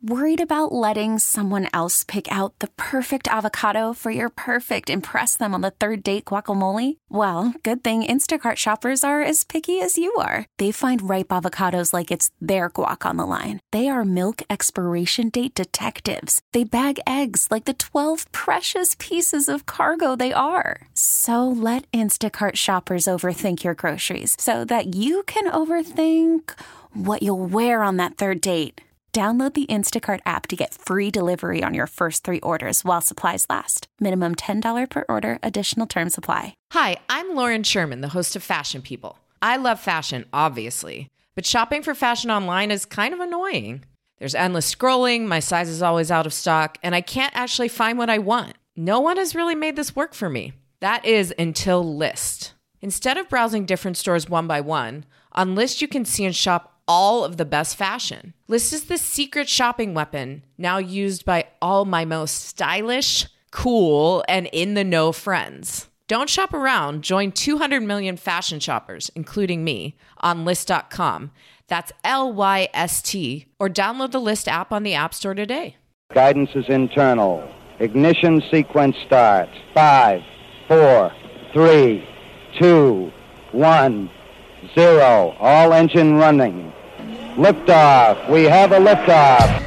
Worried about letting someone else pick out the perfect avocado for your perfect impress them on the third date guacamole? Well, good thing Instacart shoppers are as picky as you are. They find ripe avocados like it's their guac on the line. They are milk expiration date detectives. They bag eggs like the 12 precious pieces of cargo they are. So let Instacart shoppers overthink your groceries so that you can overthink what you'll wear on that third date. Download the Instacart app to get free delivery on your first 3 orders while supplies last. Minimum $10 per order. Additional terms apply. Hi, I'm Lauren Sherman, the host of Fashion People. I love fashion, obviously, but shopping for fashion online is kind of annoying. There's endless scrolling, my size is always out of stock, and I can't actually find what I want. No one has really made this work for me. That is until Lyst. Instead of browsing different stores one by one, on Lyst you can see and shop all of the best fashion. Lyst is the secret shopping weapon now used by all my most stylish, cool, and in-the-know friends. Don't shop around. Join 200 million fashion shoppers, including me, on Lyst.com. That's Lyst, or download the Lyst app on the App Store today. Guidance is internal. Ignition sequence starts. 5, 4, 3, 2, 1, 0. All engine running. Liftoff. We have a liftoff.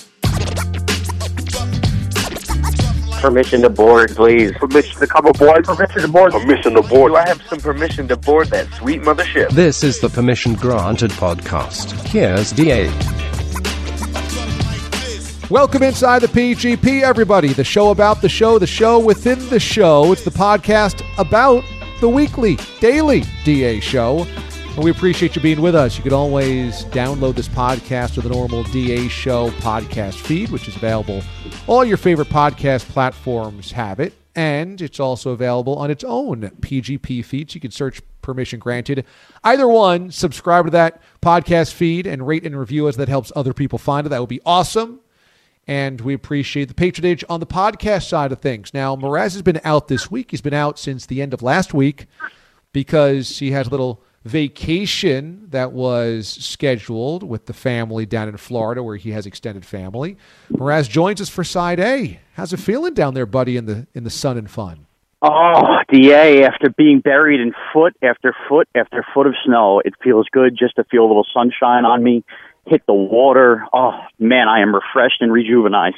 Permission to board, please. Permission to come aboard. Permission to board. Permission to board. Do I have some permission to board that sweet mothership? This is the Permission Granted podcast. Here's DA. Welcome inside the PGP, everybody. The show about the show within the show. It's the podcast about the weekly, daily DA show. And we appreciate you being with us. You can always download this podcast to the normal DA Show podcast feed, which is available. All your favorite podcast platforms have it, and it's also available on its own PGP feed. So you can search Permission Granted. Either one, subscribe to that podcast feed and rate and review us. That helps other people find it. That would be awesome. And we appreciate the patronage on the podcast side of things. Now, Mraz has been out this week. He's been out since the end of last week because he has a little vacation that was scheduled with the family down in Florida where he has extended family. Mraz joins us for Side A. How's it feeling down there, buddy, in the sun and fun? Oh, DA, after being buried in foot after foot after foot of snow, it feels good just to feel a little sunshine on me, hit the water. Oh, man, I am refreshed and rejuvenated.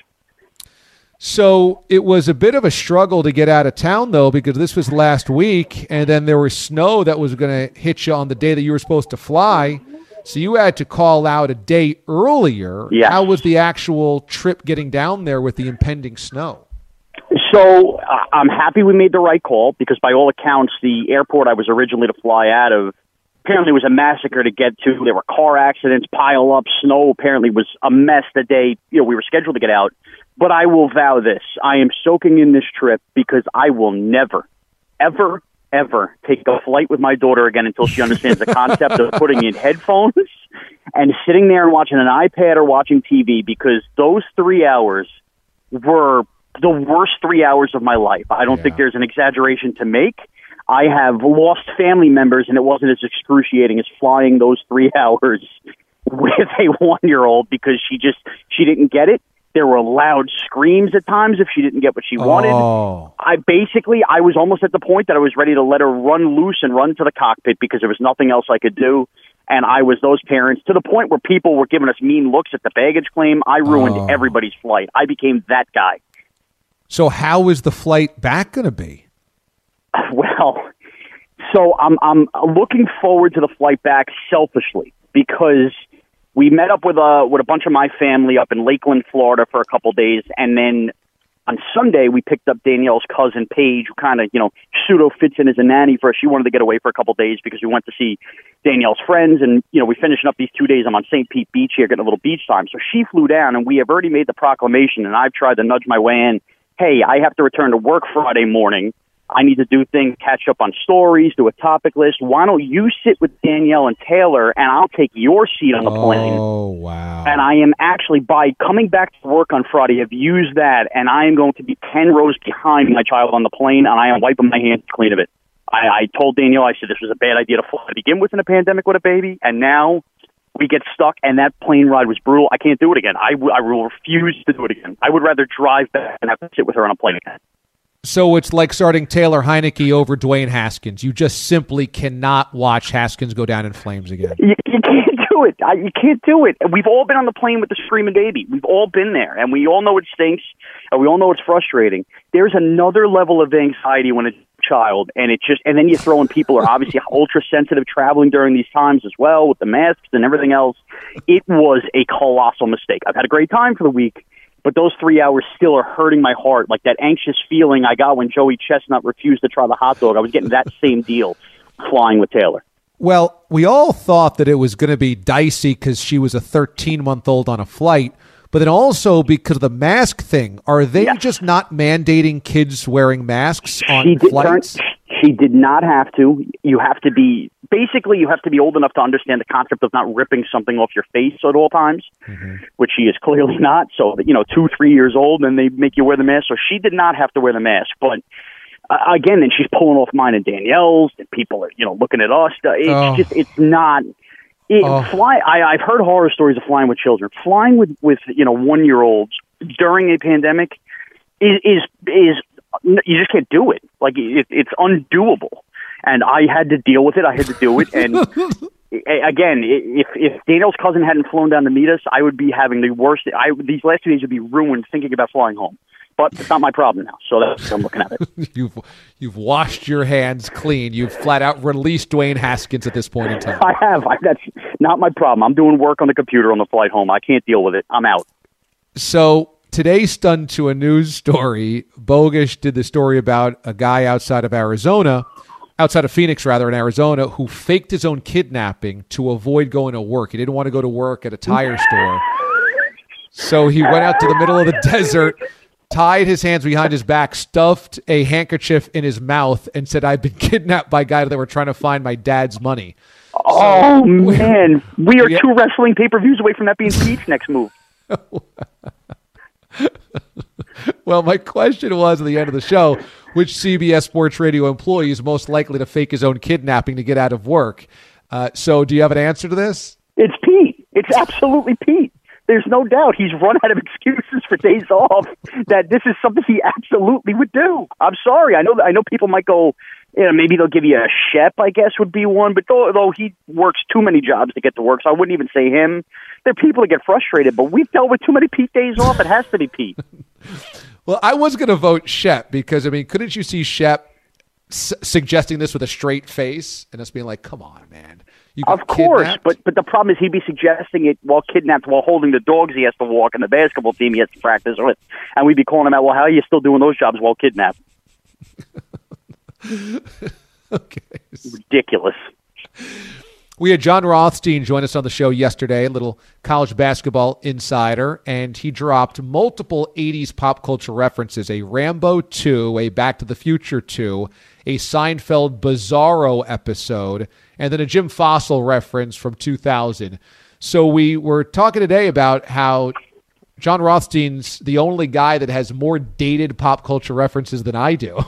So it was a bit of a struggle to get out of town, though, because this was last week, and then there was snow that was going to hit you on the day that you were supposed to fly. So you had to call out a day earlier. Yes. How was the actual trip getting down there with the impending snow? So I'm happy we made the right call because by all accounts, the airport I was originally to fly out of apparently was a massacre to get to. There were car accidents, pile up, snow apparently was a mess the day we were scheduled to get out. But I will vow this. I am soaking in this trip because I will never, ever, ever take a flight with my daughter again until she understands the concept of putting in headphones and sitting there and watching an iPad or watching TV, because those 3 hours were the worst 3 hours of my life. I don't think there's an exaggeration to make. I have lost family members, and it wasn't as excruciating as flying those 3 hours with a 1-year-old because she didn't get it. There were loud screams at times if she didn't get what she wanted. Oh. I was almost at the point that I was ready to let her run loose and run to the cockpit because there was nothing else I could do. And I was those parents to the point where people were giving us mean looks at the baggage claim. I ruined everybody's flight. I became that guy. So how is the flight back going to be? Well, so I'm looking forward to the flight back selfishly because we met up with a bunch of my family up in Lakeland, Florida for a couple days, and then on Sunday we picked up Danielle's cousin Paige, who kind of pseudo fits in as a nanny for us. She wanted to get away for a couple days because we went to see Danielle's friends, and we finishing up these 2 days. I'm on St. Pete Beach here, getting a little beach time. So she flew down, and we have already made the proclamation, and I've tried to nudge my way in. Hey, I have to return to work Friday morning. I need to do things, catch up on stories, do a topic list. Why don't you sit with Danielle and Taylor, and I'll take your seat on the plane. Oh, wow. And I am actually, by coming back to work on Friday, I've used that, and I am going to be 10 rows behind my child on the plane, and I am wiping my hands clean of it. I told Danielle, I said this was a bad idea to fly to begin with in a pandemic with a baby, and now We get stuck, and that plane ride was brutal. I can't do it again. I will refuse to do it again. I would rather drive back and have to sit with her on a plane again. So it's like starting Taylor Heineke over Dwayne Haskins. You just simply cannot watch Haskins go down in flames again. You can't do it. You can't do it. We've all been on the plane with the screaming baby. We've all been there, and we all know it stinks, and we all know it's frustrating. There's another level of anxiety when it's a child, and then you throw in people who are obviously ultra sensitive traveling during these times as well with the masks and everything else. It was a colossal mistake. I've had a great time for the week, but those 3 hours still are hurting my heart. Like that anxious feeling I got when Joey Chestnut refused to try the hot dog. I was getting that same deal flying with Taylor. Well, we all thought that it was going to be dicey because she was a 13-month-old on a flight, but then also because of the mask thing. Are they just not mandating kids wearing masks on flights? She did not have to. You have to be old enough to understand the concept of not ripping something off your face at all times, which she is clearly not. So, 2-3 years old, and they make you wear the mask. So she did not have to wear the mask. But again, then she's pulling off mine and Danielle's, and people are, looking at us. It's not. I've heard horror stories of flying with children. Flying with 1-year-olds during a pandemic is you just can't do it. Like it's undoable. And I had to deal with it. I had to do it. And again, if Danielle's cousin hadn't flown down to meet us, I would be having the worst. These last 2 days would be ruined thinking about flying home. But it's not my problem now, so that's how I'm looking at it. You've washed your hands clean. You've flat out released Dwayne Haskins at this point in time. I have. That's not my problem. I'm doing work on the computer on the flight home. I can't deal with it. I'm out. So today, stunned to a news story, Bogish did the story about a guy outside of Phoenix, in Arizona, who faked his own kidnapping to avoid going to work. He didn't want to go to work at a tire store. So he went out to the middle of the desert, tied his hands behind his back, stuffed a handkerchief in his mouth, and said, "I've been kidnapped by guys that were trying to find my dad's money." Oh, man. We are 2 wrestling pay-per-views away from that being Pete's next move. Well, my question was at the end of the show, which CBS Sports Radio employee is most likely to fake his own kidnapping to get out of work? So do you have an answer to this? It's Pete. It's absolutely Pete. There's no doubt he's run out of excuses for days off that this is something he absolutely would do. I'm sorry. I know people might go, maybe they'll give you a Shep, I guess would be one, but though he works too many jobs to get to work, so I wouldn't even say him. There are people that get frustrated, but we've dealt with too many Pete days off. It has to be Pete. Well, I was going to vote Shep because, couldn't you see Shep suggesting this with a straight face and us being like, come on, man. Of course, but the problem is he'd be suggesting it while kidnapped, while holding the dogs he has to walk and the basketball team he has to practice with. And we'd be calling him out, well, how are you still doing those jobs while kidnapped? Okay. Ridiculous. We had John Rothstein join us on the show yesterday, a little college basketball insider, and he dropped multiple 80s pop culture references, a Rambo 2, a Back to the Future 2, a Seinfeld Bizarro episode, and then a Jim Fossil reference from 2000. So we were talking today about how John Rothstein's the only guy that has more dated pop culture references than I do.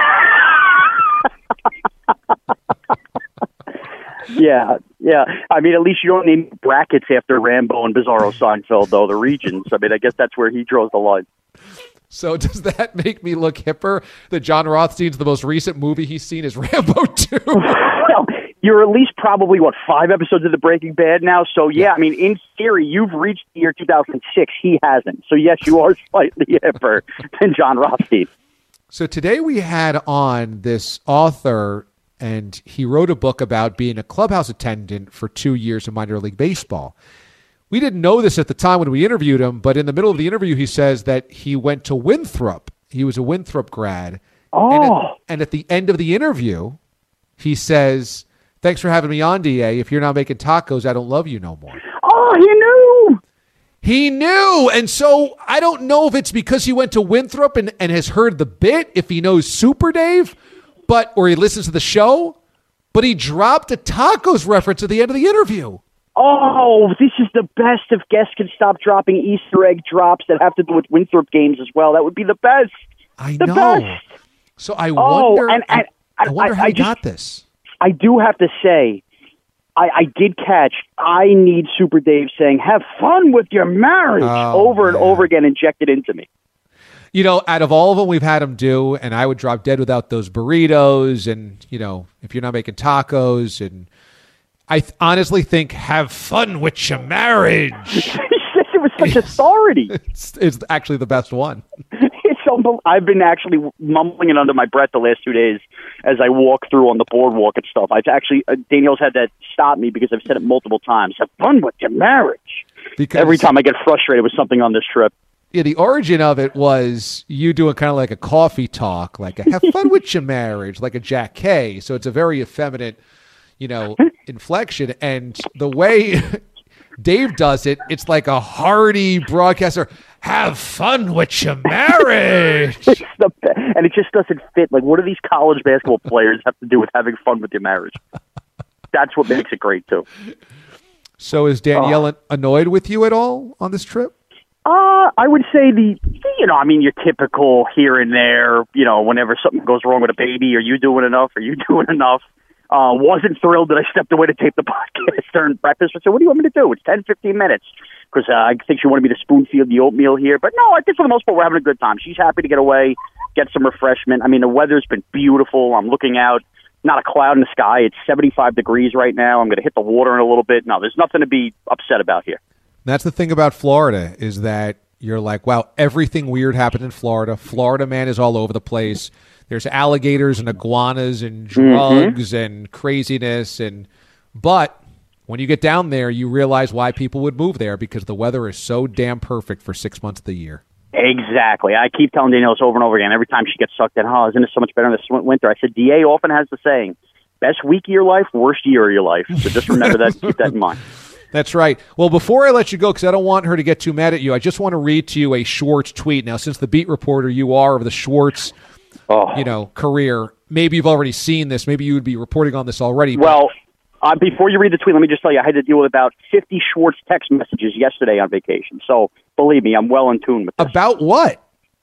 Yeah. At least you don't name brackets after Rambo and Bizarro Seinfeld, though, the regions. I guess that's where he draws the line. So does that make me look hipper that John Rothstein's the most recent movie he's seen is Rambo 2? Well, you're at least probably, 5 episodes of The Breaking Bad now? So, in theory, you've reached the year 2006. He hasn't. So, yes, you are slightly hipper than John Rothstein. So today we had on this author, and he wrote a book about being a clubhouse attendant for 2 years in minor league baseball. We didn't know this at the time when we interviewed him, but in the middle of the interview, he says that he went to Winthrop. He was a Winthrop grad. Oh. And at the end of the interview, he says, "Thanks for having me on, DA. If you're not making tacos, I don't love you no more." Oh, he knew. He knew. And so I don't know if it's because he went to Winthrop and has heard the bit, if he knows Super Dave, or he listens to the show, but he dropped a tacos reference at the end of the interview. Oh, this is the best if guests could stop dropping Easter egg drops that have to do with Winthrop games as well. That would be the best. I know. Best. So I wonder, I wonder how he got this. I do have to say, I did catch, I need Super Dave saying, have fun with your marriage, over and over again, injected into me. You know, out of all of them we've had him do, and I would drop dead without those burritos, and, you know, if you're not making tacos, and I honestly think have fun with your marriage. He said it with such authority. It's actually the best one. I've been actually mumbling it under my breath the last 2 days as I walk through on the boardwalk and stuff. I've actually, Danielle's had to stop me because I've said it multiple times. Have fun with your marriage. Because every time I get frustrated with something on this trip. Yeah, the origin of it was you doing kind of like a coffee talk, like a have fun with your marriage, like a Jack Kay. So it's a very effeminate, you know, inflection. And the way Dave does it, it's like a hearty broadcaster. Have fun with your marriage. And it just doesn't fit. Like, what do these college basketball players have to do with having fun with your marriage? That's what makes it great, too. So is Danielle annoyed with you at all on this trip? I would say your typical here and there, you know, whenever something goes wrong with a baby, are you doing enough? Wasn't thrilled that I stepped away to tape the podcast during breakfast. I said, what do you want me to do? It's 10, 15 minutes. Because I think she wanted me to spoon feed the oatmeal here. But no, I think for the most part, we're having a good time. She's happy to get away, get some refreshment. I mean, the weather's been beautiful. I'm looking out, not a cloud in the sky. It's 75 degrees right now. I'm going to hit the water in a little bit. No, there's nothing to be upset about here. That's the thing about Florida is that you're like, wow, everything weird happened in Florida. Florida man is all over the place. There's alligators and iguanas and drugs and craziness. But when you get down there, you realize why people would move there because the weather is so damn perfect for 6 months of the year. Exactly. I keep telling Danielle this over and over again. Every time she gets sucked in, isn't it so much better in the winter? I said, DA often has the saying, best week of your life, worst year of your life. So just remember that. Keep that in mind. That's right. Well, before I let you go, because I don't want her to get too mad at you, I just want to read to you a Schwartz tweet. Now, since the beat reporter you are of the Schwartz career, maybe you've already seen this. Maybe you would be reporting on this already. Well, before you read the tweet, let me just tell you, I had to deal with about 50 Schwartz text messages yesterday on vacation. So, believe me, I'm well in tune with this. About what?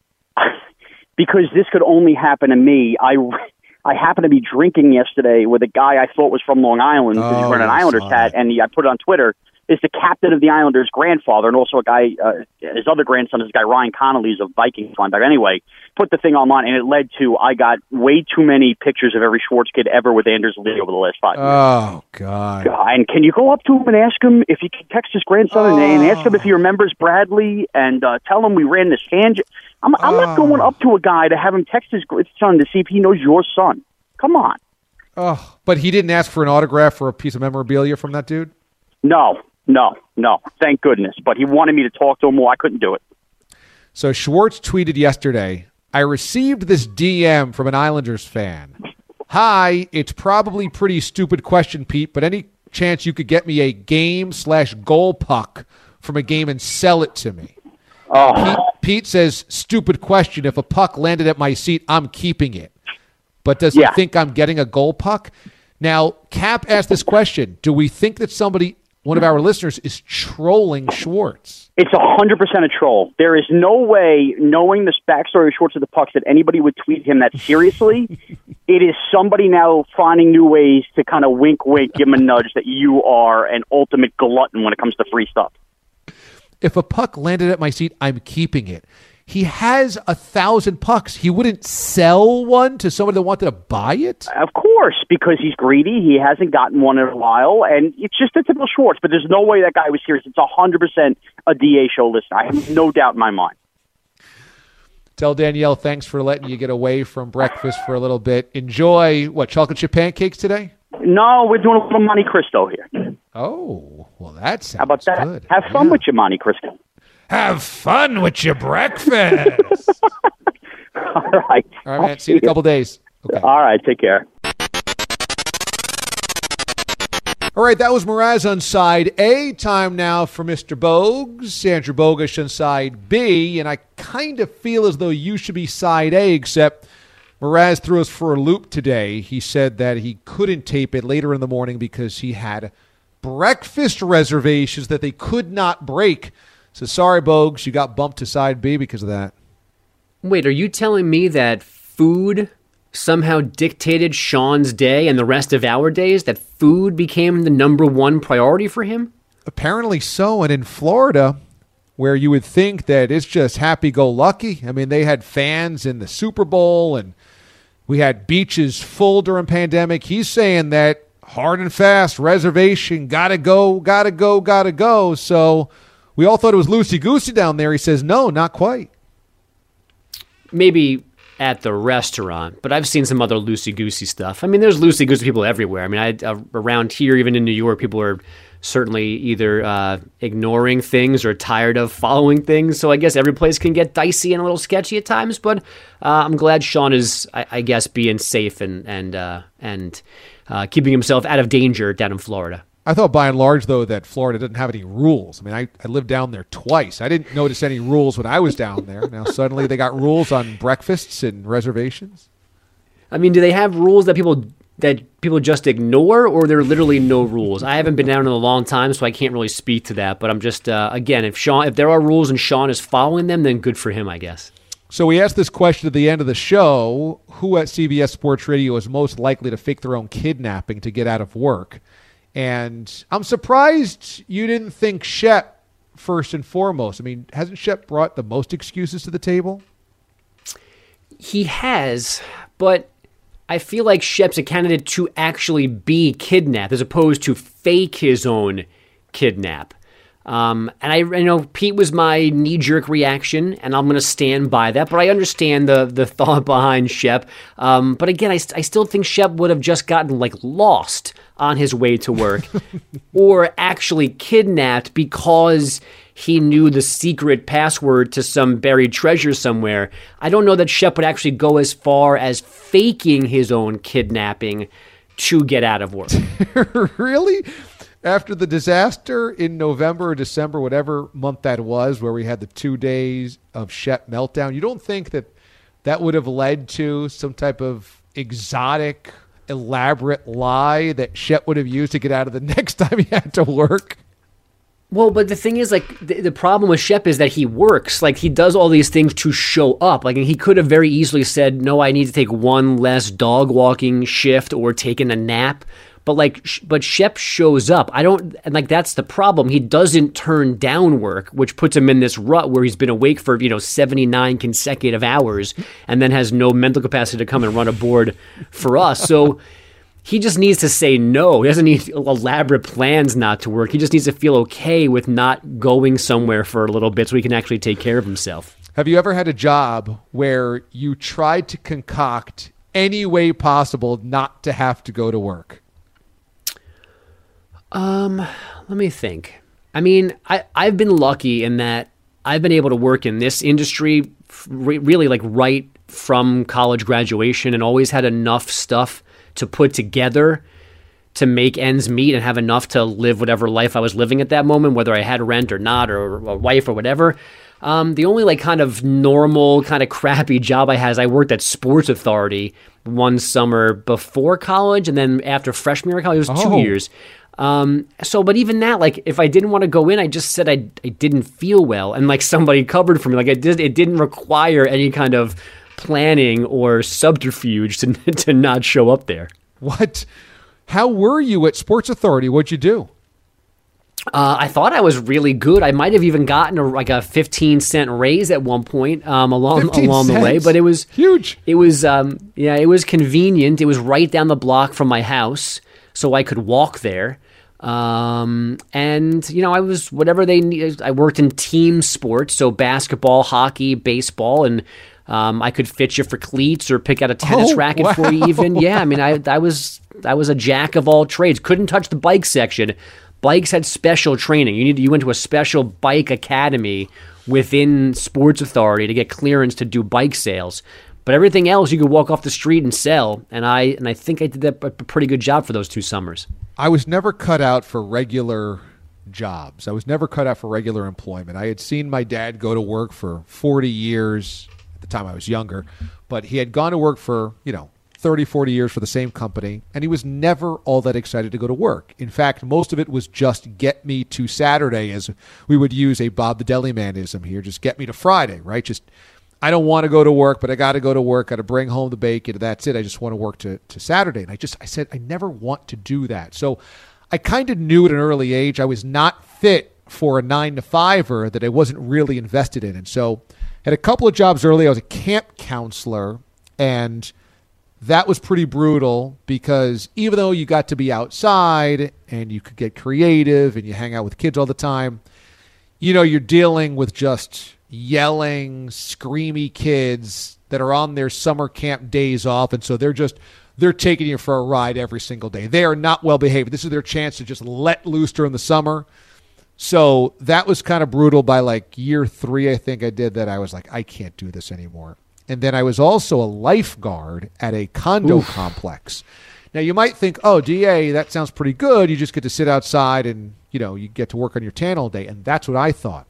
Because this could only happen to me. I happened to be drinking yesterday with a guy I thought was from Long Island because he's wearing an Islanders hat, and I put it on Twitter. Is the captain of the Islanders' grandfather, and also a guy, his other grandson is a guy, Ryan Connolly, is a Vikings linebacker. Anyway, put the thing online, and it led to I got way too many pictures of every Schwartz kid ever with Anders Lee over the last 5 years. Oh, God. And can you go up to him and ask him if he can text his grandson and ask him if he remembers Bradley and tell him we ran this tangent? I'm not going up to a guy to have him text his son to see if he knows your son. Come on. Oh, but he didn't ask for an autograph or a piece of memorabilia from that dude? No. Thank goodness. But he wanted me to talk to him. Well, I couldn't do it. So Schwartz tweeted yesterday, I received this DM from an Islanders fan. Hi, it's probably pretty stupid question, Pete, but any chance you could get me a game/goal puck from a game and sell it to me? Pete says, stupid question. If a puck landed at my seat, I'm keeping it. But does he think I'm getting a goal puck? Now, Cap asked this question. Do we think that one of our listeners, is trolling Schwartz? It's 100% a troll. There is no way, knowing the backstory of Schwartz of the Pucks, that anybody would tweet him that seriously. It is somebody now finding new ways to kind of wink, give him a nudge that you are an ultimate glutton when it comes to free stuff. If a puck landed at my seat, I'm keeping it. He has 1,000 pucks. He wouldn't sell one to somebody that wanted to buy it? Of course, because he's greedy. He hasn't gotten one in a while, and it's just a typical Schwartz. But there's no way that guy was serious. It's 100% a DA show listener. I have no doubt in my mind. Tell Danielle thanks for letting you get away from breakfast for a little bit. Enjoy, chocolate chip pancakes today? No, we're doing a little Monte Cristo here. Oh, well, that sounds How about that? good. Have fun with your Monte Cristo. Have fun with your breakfast. All right. All right, man. See you in a couple days. Okay. All right. Take care. All right, that was Mraz on side A. Time now for Mr. Bogues, Andrew Bogush on side B. And I kind of feel as though you should be side A, except Mraz threw us for a loop today. He said that he couldn't tape it later in the morning because he had breakfast reservations that they could not break. So sorry, Bogues, you got bumped to side B because of that. Wait, are you telling me that food somehow dictated Sean's day and the rest of our days, that food became the number one priority for him? Apparently so. And in Florida, where you would think that it's just happy-go-lucky, I mean, they had fans in the Super Bowl and we had beaches full during pandemic. He's saying that hard and fast, reservation, gotta go. So we all thought it was loosey-goosey down there. He says, no, not quite. Maybe at the restaurant, but I've seen some other loosey-goosey stuff. I mean, there's loosey-goosey people everywhere. I mean, around here, even in New York, people are certainly either ignoring things or tired of following things. So I guess every place can get dicey and a little sketchy at times, but I'm glad Sean is, I guess, being safe and keeping himself out of danger down in Florida. I thought by and large, though, that Florida doesn't have any rules. I mean, I lived down there twice. I didn't notice any rules when I was down there. Now, suddenly they got rules on breakfasts and reservations. I mean, do they have rules that people just ignore, or there are literally no rules? I haven't been down in a long time, so I can't really speak to that. But I'm just, again, if there are rules and Sean is following them, then good for him, I guess. So we asked this question at the end of the show: who at CBS Sports Radio is most likely to fake their own kidnapping to get out of work? And I'm surprised you didn't think Shep first and foremost. I mean, hasn't Shep brought the most excuses to the table? He has, but I feel like Shep's a candidate to actually be kidnapped as opposed to fake his own kidnap. And I know Pete was my knee-jerk reaction, and I'm going to stand by that. But I understand the thought behind Shep. But again, I still think Shep would have just gotten lost on his way to work, or actually kidnapped because he knew the secret password to some buried treasure somewhere. I don't know that Shep would actually go as far as faking his own kidnapping to get out of work. Really? After the disaster in November or December, whatever month that was, where we had the 2 days of Shep meltdown, you don't think that would have led to some type of exotic, elaborate lie that Shep would have used to get out of the next time he had to work? Well, but the thing is, the problem with Shep is that he works. He does all these things to show up. He could have very easily said, no, I need to take one less dog walking shift or taken a nap. But Shep shows up. That's the problem. He doesn't turn down work, which puts him in this rut where he's been awake for, 79 consecutive hours and then has no mental capacity to come and run a board for us. So he just needs to say no. He doesn't need elaborate plans not to work. He just needs to feel okay with not going somewhere for a little bit so he can actually take care of himself. Have you ever had a job where you tried to concoct any way possible not to have to go to work? Let me think. I mean, I've been lucky in that I've been able to work in this industry really right from college graduation, and always had enough stuff to put together to make ends meet and have enough to live whatever life I was living at that moment, whether I had rent or not, or a wife or whatever. The only kind of normal, kind of crappy job I had is I worked at Sports Authority one summer before college, and then after freshman year of college, it was 2 years. But even that, if I didn't want to go in, I just said I didn't feel well, and somebody covered for me. It didn't require any kind of planning or subterfuge to not show up there. What? How were you at Sports Authority? What'd you do? I thought I was really good. I might have even gotten a 15-cent raise at one point along the way, but it was huge. It was it was convenient. It was right down the block from my house, so I could walk there. And I was whatever they needed. I worked in team sports, so basketball, hockey, baseball, and I could fit you for cleats or pick out a tennis racket for you even. Yeah, I mean, I was a jack of all trades. Couldn't touch the bike section. Bikes had special training. You went to a special bike academy within Sports Authority to get clearance to do bike sales. But everything else you could walk off the street and sell. And I think I did a pretty good job for those 2 summers. I was never cut out for regular jobs. I was never cut out for regular employment. I had seen my dad go to work for 40 years at the time I was younger, but he had gone to work for, 30, 40 years for the same company, and he was never all that excited to go to work. In fact, most of it was just get me to Saturday, as we would use a Bob the Deli Man-ism here, just get me to Friday, right? Just I don't want to go to work, but I got to go to work. Got to bring home the bacon. That's it. I just want to work to Saturday. And I said, I never want to do that. So I kind of knew at an early age I was not fit for a 9-to-5er that I wasn't really invested in. And so had a couple of jobs early. I was a camp counselor, and that was pretty brutal because even though you got to be outside and you could get creative and you hang out with kids all the time, you know, you're dealing with just yelling, screamy kids that are on their summer camp days off. And so they're taking you for a ride every single day. They are not well behaved. This is their chance to just let loose during the summer. So that was kind of brutal. By like year 3, I think I did that. I was like, I can't do this anymore. And then I was also a lifeguard at a condo complex. Now, you might think, oh, DA, that sounds pretty good. You just get to sit outside and, you know, you get to work on your tan all day. And that's what I thought.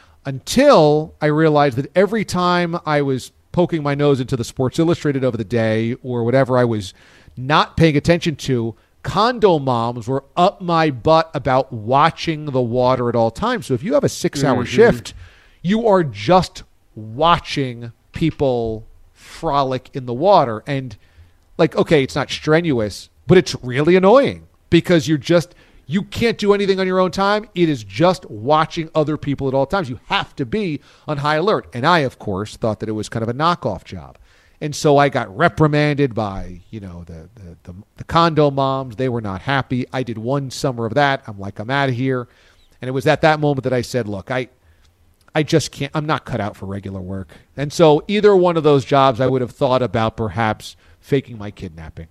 Until I realized that every time I was poking my nose into the Sports Illustrated of the day or whatever I was not paying attention to, condo moms were up my butt about watching the water at all times. So if you have a 6-hour shift, you are just watching people frolic in the water. And like, okay, it's not strenuous, but it's really annoying because you can't do anything on your own time. It is just watching other people at all times. You have to be on high alert. And I, of course, thought that it was kind of a knockoff job. And so I got reprimanded by, you know, the condo moms. They were not happy. I did one summer of that. I'm like, I'm out of here. And it was at that moment that I said, look, I just can't. I'm not cut out for regular work. And so either one of those jobs, I would have thought about perhaps faking my kidnapping.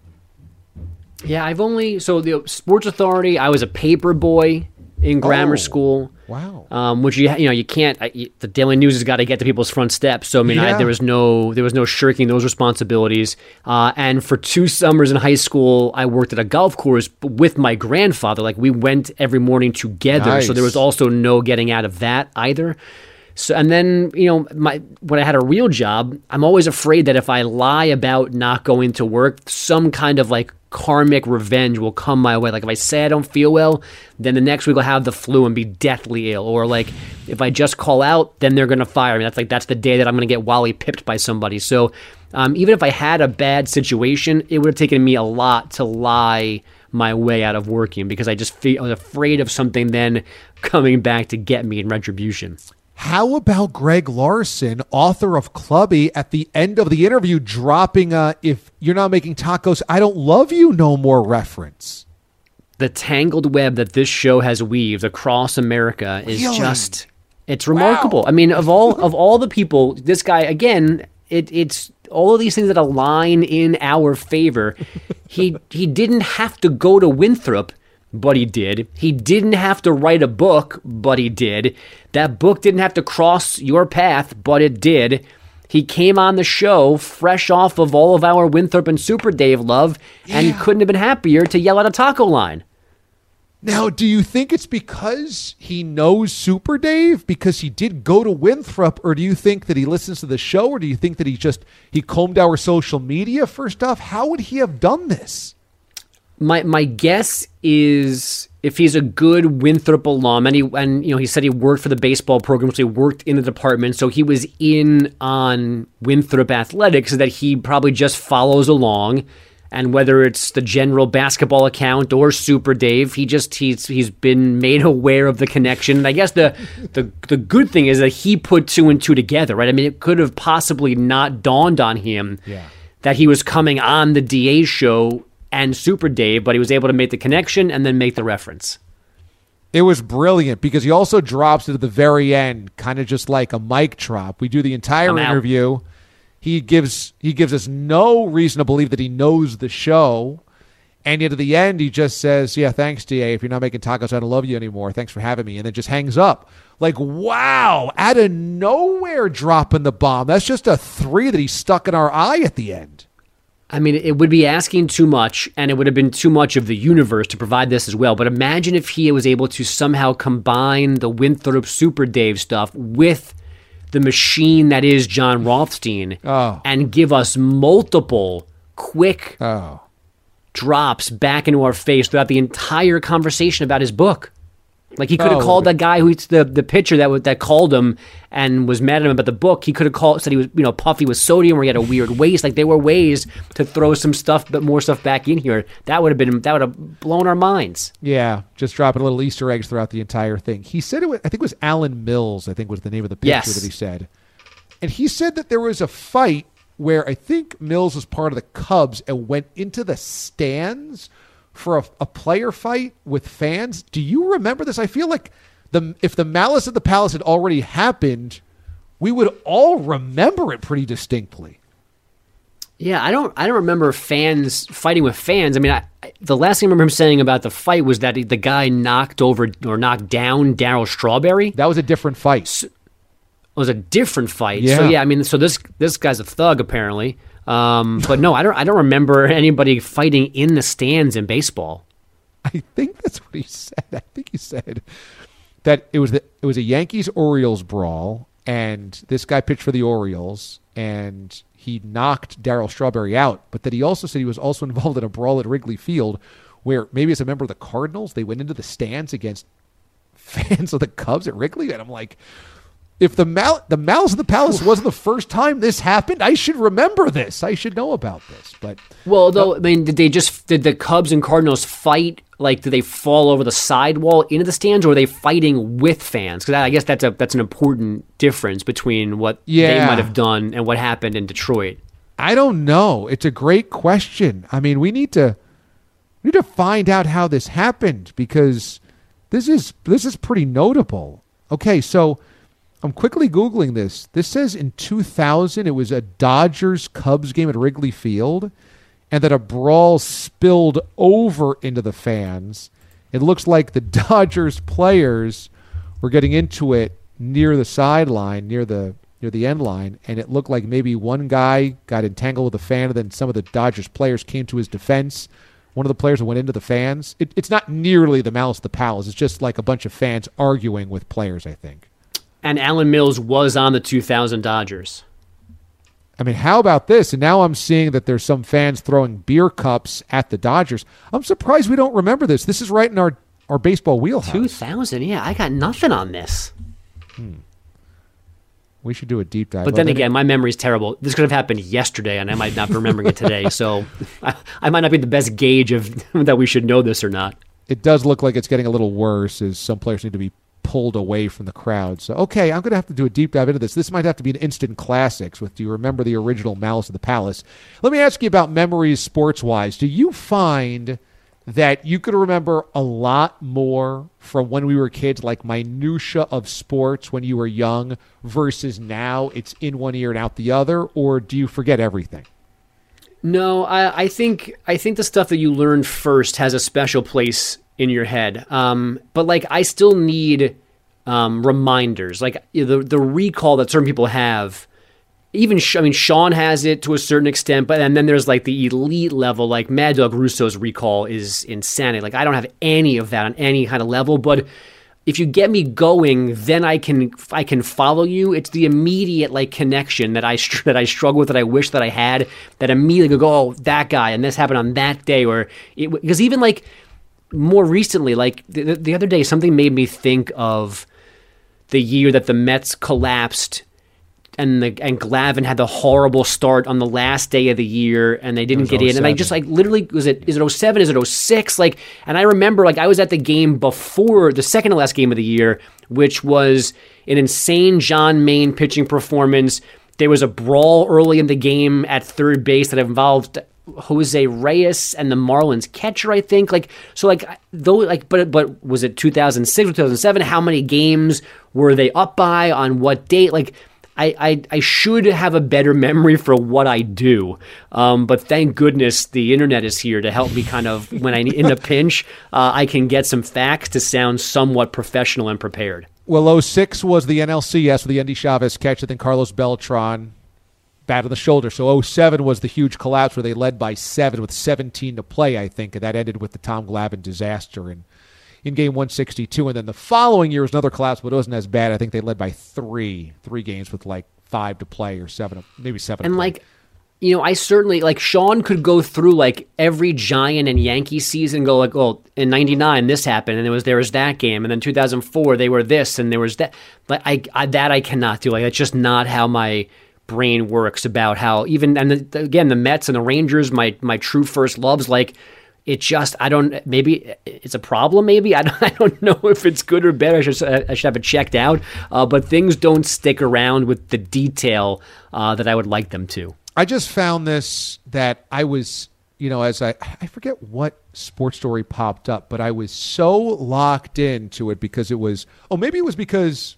Yeah, so the Sports Authority, I was a paper boy in grammar school. Wow. Which you can't. The Daily News has got to get to people's front steps. So I mean, there was no shirking those responsibilities. And for 2 summers in high school, I worked at a golf course with my grandfather. Like we went every morning together. Nice. So there was also no getting out of that either. So, and then, you know, when I had a real job, I'm always afraid that if I lie about not going to work, some kind of like karmic revenge will come my way. Like if I say I don't feel well, then the next week I'll have the flu and be deathly ill. Or like if I just call out, then they're going to fire me. That's the day that I'm going to get Wally pipped by somebody. So even if I had a bad situation, it would have taken me a lot to lie my way out of working because I was afraid of something then coming back to get me in retribution. How about Greg Larson, author of Clubby, at the end of the interview dropping if you're not making tacos, I don't love you no more reference? The tangled web that this show has weaved across America is just, it's remarkable. Wow. I mean, of all the people, this guy, again, it's all of these things that align in our favor. He didn't have to go to Winthrop, but he did. He didn't have to write a book, but he did. That book didn't have to cross your path, but it did. He came on the show fresh off of all of our Winthrop and Super Dave love, and he couldn't have been happier to yell at a taco line. Now, do you think it's because he knows Super Dave, because he did go to Winthrop, or do you think that he listens to the show, or do you think that he combed our social media for stuff? How would he have done this? My guess is if he's a good Winthrop alum, and he said he worked for the baseball program, so he worked in the department, so he was in on Winthrop athletics, so that he probably just follows along. And whether it's the general basketball account or Super Dave, he's been made aware of the connection. And I guess the good thing is that he put 2 and 2 together, right? I mean, it could have possibly not dawned on him that he was coming on the DA show and Super Dave, but he was able to make the connection and then make the reference. It was brilliant because he also drops it at the very end, kind of just like a mic drop. We do the entire interview. He gives us no reason to believe that he knows the show. And yet at the end, he just says, yeah, thanks, DA. If you're not making tacos, I don't love you anymore. Thanks for having me. And then just hangs up. Like, wow, out of nowhere dropping the bomb. That's just a 3 that he stuck in our eye at the end. I mean, it would be asking too much, and it would have been too much of the universe to provide this as well. But imagine if he was able to somehow combine the Winthrop Super Dave stuff with the machine that is John Rothstein and give us multiple quick drops back into our face throughout the entire conversation about his book. Like he could have called that guy who's the pitcher that called him and was mad at him about the book. He could have said he was puffy with sodium or he had a weird waist. Like there were ways to throw some stuff, but more stuff back in here. That would have blown our minds. Yeah, just dropping little Easter eggs throughout the entire thing. He said I think it was Alan Mills. I think was the name of the pitcher that he said, and he said that there was a fight where I think Mills was part of the Cubs and went into the stands for a player fight with fans. Do you remember this? I feel like if the Malice at the Palace had already happened, we would all remember it pretty distinctly. Yeah, I don't remember fans fighting with fans. I mean, the last thing I remember him saying about the fight was that the guy knocked down Darryl Strawberry. That was a different fight. It was a different fight. Yeah. So yeah, I mean, so this guy's a thug apparently. But no, I don't remember anybody fighting in the stands in baseball. I think that's what he said. I think he said that it was a Yankees-Orioles brawl, and this guy pitched for the Orioles, and he knocked Darryl Strawberry out. But that he also said he was also involved in a brawl at Wrigley Field, where maybe as a member of the Cardinals, they went into the stands against fans of the Cubs at Wrigley, and I'm like, if the Malice of the Palace wasn't the first time this happened, I should remember this. I should know about this. But I mean, did the Cubs and Cardinals fight? Like, did they fall over the sidewall into the stands, or were they fighting with fans? Because I guess that's an important difference between what they might have done and what happened in Detroit. I don't know. It's a great question. I mean, we need to find out how this happened, because this is pretty notable. Okay, so I'm quickly Googling this. This says in 2000, it was a Dodgers-Cubs game at Wrigley Field, and that a brawl spilled over into the fans. It looks like the Dodgers players were getting into it near the sideline, near the end line, and it looked like maybe one guy got entangled with a fan, and then some of the Dodgers players came to his defense. One of the players went into the fans. It's not nearly the Malice of the Palace. It's just like a bunch of fans arguing with players, I think. And Alan Mills was on the 2000 Dodgers. I mean, how about this? And now I'm seeing that there's some fans throwing beer cups at the Dodgers. I'm surprised we don't remember this. This is right in our baseball wheelhouse. 2000, yeah. I got nothing on this. We should do a deep dive. But then again, my memory's terrible. This could have happened yesterday, and I might not be remembering it today. So I might not be the best gauge of that we should know this or not. It does look like it's getting a little worse, as some players need to be pulled away from the crowd. So, okay, I'm going to have to do a deep dive into this. This might have to be an instant classics with, do you remember the original Malice of the Palace? Let me ask you about memories sports-wise. Do you find that you could remember a lot more from when we were kids, like minutia of sports when you were young, versus now it's in one ear and out the other, or do you forget everything? No, I think the stuff that you learned first has a special place in your head. But like, I still need reminders, like the recall that certain people have. Even Sean has it to a certain extent, and then there's like the elite level, like Mad Dog Russo's recall is insanity. Like, I don't have any of that on any kind of level, but if you get me going, then I can follow you. It's the immediate like connection that I struggle with, that I wish that I had, that immediately go, oh, that guy, and this happened on that day, because even like more recently, like the other day, something made me think of the year that the Mets collapsed. And Glavine had the horrible start on the last day of the year, and they didn't get in. And I just like literally, is it 07? Is it 06? Like, and I remember like I was at the game before the second to last game of the year, which was an insane John Maine pitching performance. There was a brawl early in the game at third base that involved Jose Reyes and the Marlins catcher, I think. Like, so like though, like, but was it 2006 or 2007? How many games were they up by on what date? Like, I should have a better memory for what I do, but thank goodness the internet is here to help me kind of, when I'm in a pinch, I can get some facts to sound somewhat professional and prepared. Well, 06 was the NLCS with the Endy Chavez catch, and then Carlos Beltran bat on the shoulder. So 07 was the huge collapse where they led by 7 with 17 to play, I think, and that ended with the Tom Glavine disaster in game 162, and then the following year was another collapse, but it wasn't as bad. I think they led by three games with like 5 to play or 7, maybe 7. And like, I certainly, like, Sean could go through, like, every Giant and Yankee season and go, like, oh, in 99, this happened, and there was that game, and then 2004, they were this, and there was that. But I cannot do. Like, that's just not how my brain works about how even, and again, the Mets and the Rangers, my true first loves, like, it just, maybe it's a problem, maybe. I don't know if it's good or bad. I should have it checked out. But things don't stick around with the detail that I would like them to. I just found this that I was, as I forget what sports story popped up, but I was so locked into it because it was, maybe it was because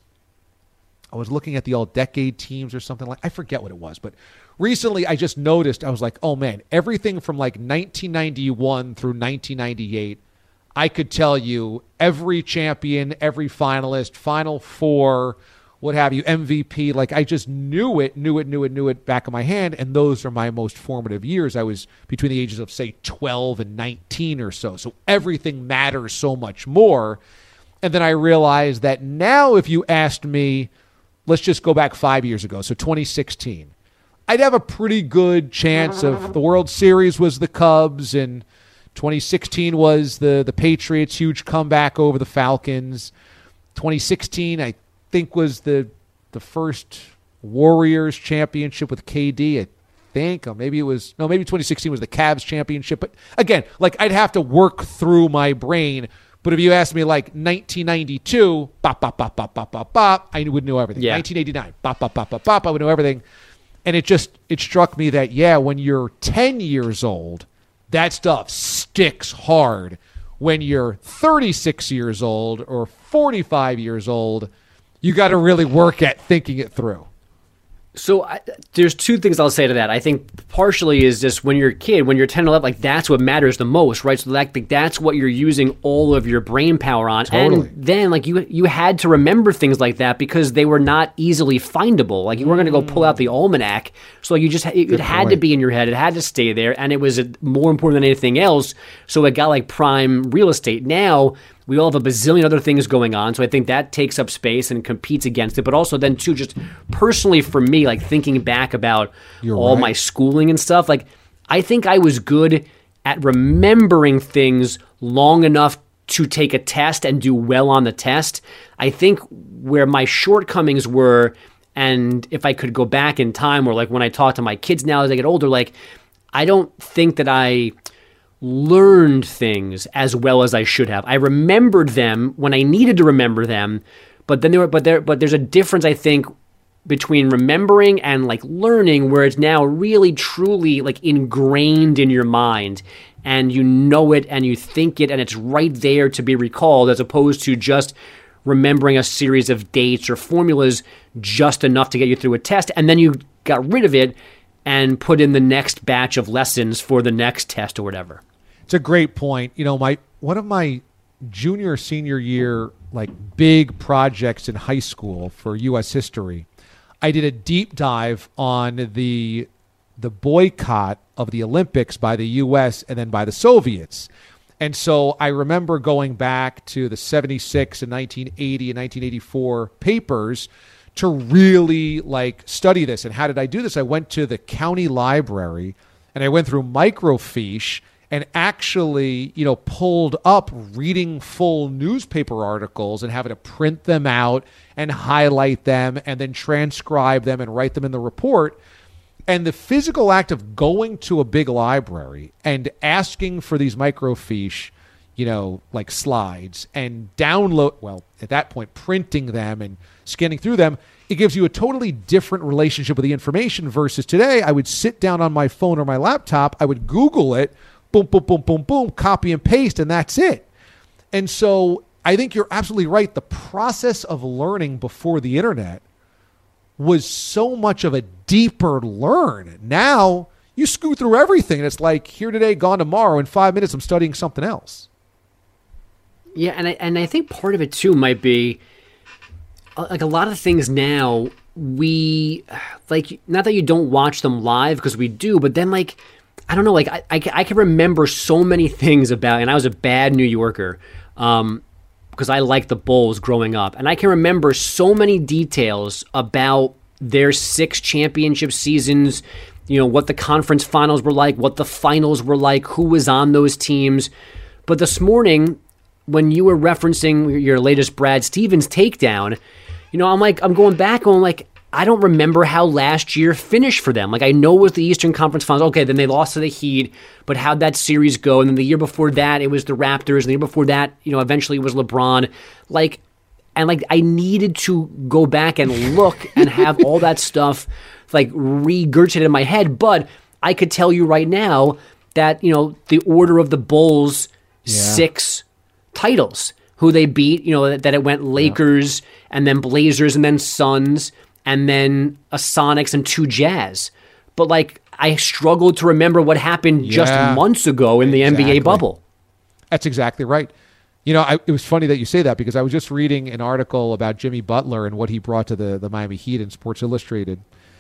I was looking at the all-decade teams or something I forget what it was, but recently I just noticed, I was like, oh man, everything from like 1991 through 1998, I could tell you every champion, every finalist, Final Four, what have you, MVP. Like, I just knew it back of my hand, and those are my most formative years. I was between the ages of, say, 12 and 19 or so. So everything matters so much more. And then I realized that now if you asked me, let's just go back 5 years ago, so 2016, I'd have a pretty good chance of the World Series was the Cubs, and 2016 was the Patriots' huge comeback over the Falcons. 2016, I think, was the first Warriors championship with KD, I think. Or maybe 2016 was the Cavs championship. But again, like, I'd have to work through my brain. But if you asked me, like, 1992, bop, bop, bop, bop, bop, bop, bop, I would know everything. Yeah. 1989, bop, bop, bop, bop, bop, I would know everything. And it struck me that, when you're 10 years old, that stuff sticks hard. When you're 36 years old or 45 years old, you got to really work at thinking it through. So there's two things I'll say to that. I think partially is just when you're a kid, when you're 10 or 11, like, that's what matters the most, right? So that's what you're using all of your brain power on. Totally. And then, like, you had to remember things like that because they were not easily findable. Like, you weren't going to go pull out the almanac. So you just it had to be in your head. It had to stay there, and it was more important than anything else. So it got like prime real estate. Now we all have a bazillion other things going on, so I think that takes up space and competes against it. But also then, too, just personally for me, like, thinking back about my schooling and stuff, like, I think I was good at remembering things long enough to take a test and do well on the test. I think where my shortcomings were, and if I could go back in time, or like when I talk to my kids now as I get older, like, I don't think that I learned things as well as I should have. I remembered them when I needed to remember them, but then there's a difference, I think, between remembering and like learning, where it's now really truly like ingrained in your mind, and you know it and you think it and it's right there to be recalled, as opposed to just remembering a series of dates or formulas just enough to get you through a test, and then you got rid of it and put in the next batch of lessons for the next test or whatever. It's a great point. One of my junior, senior year, like, big projects in high school for U.S. history, I did a deep dive on the boycott of the Olympics by the U.S. and then by the Soviets. And so I remember going back to the 76 and 1980 and 1984 papers to really, like, study this. And how did I do this? I went to the county library and I went through microfiche and actually, pulled up reading full newspaper articles and having to print them out and highlight them and then transcribe them and write them in the report. And the physical act of going to a big library and asking for these microfiche, like slides, and at that point, printing them and scanning through them, it gives you a totally different relationship with the information versus today. I would sit down on my phone or my laptop, I would Google it, boom, boom, boom, boom, boom, copy and paste, and that's it. And so I think you're absolutely right. The process of learning before the internet was so much of a deeper learn. Now you scoot through everything, and it's like, here today, gone tomorrow. In 5 minutes, I'm studying something else. Yeah, and I think part of it, too, might be, like, a lot of things now, we, like, not that you don't watch them live, because we do, but then, like, I don't know, like, I can remember so many things about, and I was a bad New Yorker, because I liked the Bulls growing up, and I can remember so many details about their 6 championship seasons, what the conference finals were like, what the finals were like, who was on those teams. But this morning, when you were referencing your latest Brad Stevens takedown, I'm going back on I don't remember how last year finished for them. I know it was the Eastern Conference Finals. Okay, then they lost to the Heat, but how'd that series go? And then the year before that, it was the Raptors. And the year before that, eventually it was LeBron. I needed to go back and look and have all that stuff regurgitated in my head. But I could tell you right now that, the order of the Bulls' 6 titles, who they beat, that it went Lakers and then Blazers and then Suns and then a Sonics and 2 Jazz. But I struggled to remember what happened just months ago in the NBA bubble. That's exactly right. It was funny that you say that because I was just reading an article about Jimmy Butler and what he brought to the Miami Heat in Sports Illustrated.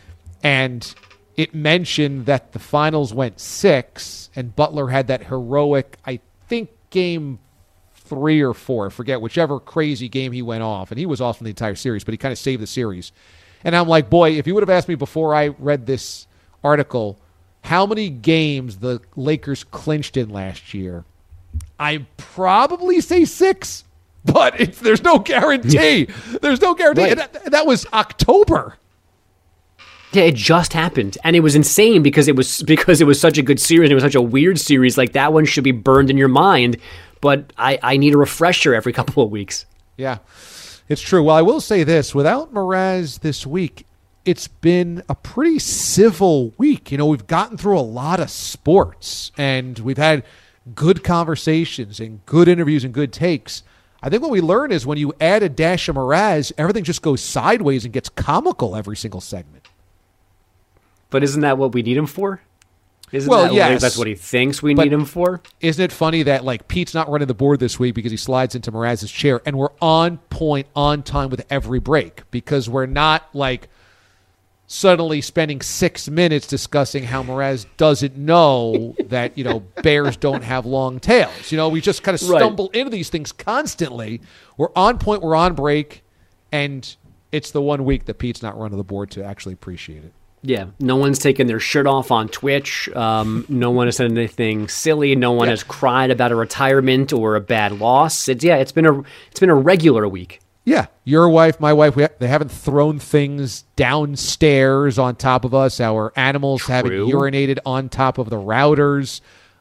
And it mentioned that the finals went 6 and Butler had that heroic, I think, game 3 or 4, I forget, whichever crazy game he went off. And he was off in the entire series, but he kind of saved the series. And I'm like, boy, if you would have asked me before I read this article how many games the Lakers clinched in last year, I'd probably say 6, but there's no guarantee. There's no guarantee. Right. And that was October. Yeah, it just happened. And it was insane because it was such a good series. It was such a weird series. That one should be burned in your mind. But I need a refresher every couple of weeks. Yeah, it's true. Well, I will say this. Without Mraz this week, it's been a pretty civil week. We've gotten through a lot of sports, and we've had good conversations and good interviews and good takes. I think what we learn is when you add a dash of Mraz, everything just goes sideways and gets comical every single segment. But isn't that what we need him for? Yes. That's what he thinks we need him for. Isn't it funny that Pete's not running the board this week because he slides into Mraz's chair, and we're on point, on time with every break because we're not suddenly spending 6 minutes discussing how Mraz doesn't know that bears don't have long tails. We just kind of stumble into these things constantly. We're on point, we're on break, and it's the one week that Pete's not running the board to actually appreciate it. Yeah, no one's taken their shirt off on Twitch. No one has said anything silly. No one has cried about a retirement or a bad loss. It's been a regular week. Yeah, your wife, my wife, they haven't thrown things downstairs on top of us. Our animals haven't urinated on top of the routers.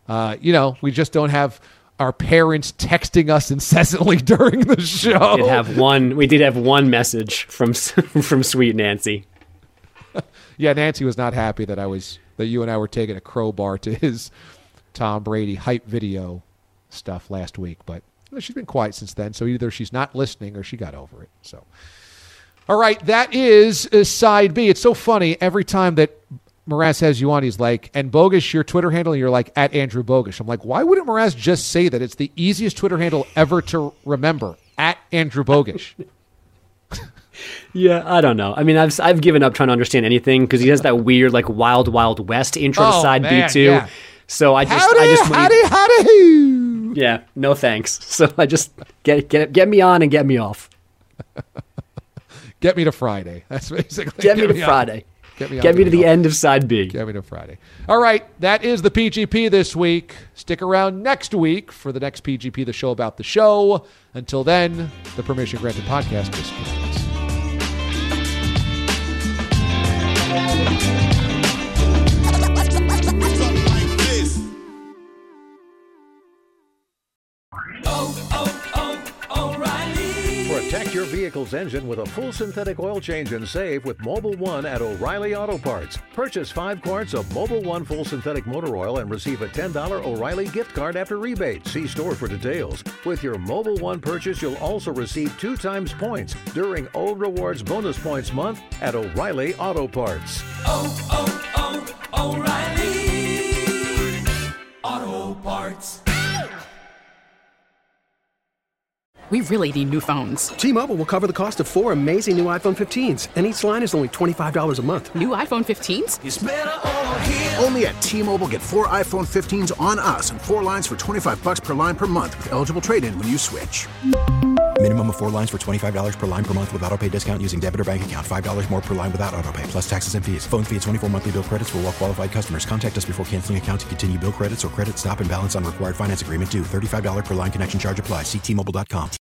We just don't have our parents texting us incessantly during the show. We did have one message from Sweet Nancy. Yeah, Nancy was not happy that you and I were taking a crowbar to his Tom Brady hype video stuff last week, but she's been quiet since then, so either she's not listening or she got over it. So, all right, that is side B. It's so funny every time that Mraz has you on, he's like, and Bogusch, your Twitter handle, and you're like, at Andrew Bogusch. I'm like, why wouldn't Mraz just say that? It's the easiest Twitter handle ever to remember, at Andrew Bogusch. Yeah, I don't know. I mean, I've given up trying to understand anything because he has that weird Wild Wild West intro to side B too. Yeah. So I just howdy. Yeah, no thanks. So I just get me on and get me off. Get me to Friday. That's basically get me to Friday. Get me to the end of side B. Get me to Friday. All right, that is the PGP this week. Stick around next week for the next PGP, the show about the show. Until then, the Permission Granted podcast disconnects. Protect your vehicle's engine with a full synthetic oil change and save with Mobil 1 at O'Reilly Auto Parts. Purchase 5 quarts of Mobil 1 full synthetic motor oil and receive a $10 O'Reilly gift card after rebate. See store for details. With your Mobil 1 purchase, you'll also receive 2 times points during O Rewards Bonus Points Month at O'Reilly Auto Parts. O'Reilly Auto Parts. We really need new phones. T-Mobile will cover the cost of 4 amazing new iPhone 15s, and each line is only $25 a month. New iPhone 15s? It's better over here. Only at T-Mobile, get 4 iPhone 15s on us and 4 lines for $25 per line per month with eligible trade-in when you switch. Minimum of 4 lines for $25 per line per month with autopay discount using debit or bank account. $5 more per line without autopay, plus taxes and fees. Phone fee at 24 monthly bill credits for well-qualified customers. Contact us before canceling account to continue bill credits or credit stop and balance on required finance agreement due. $35 per line connection charge applies. See T-Mobile.com.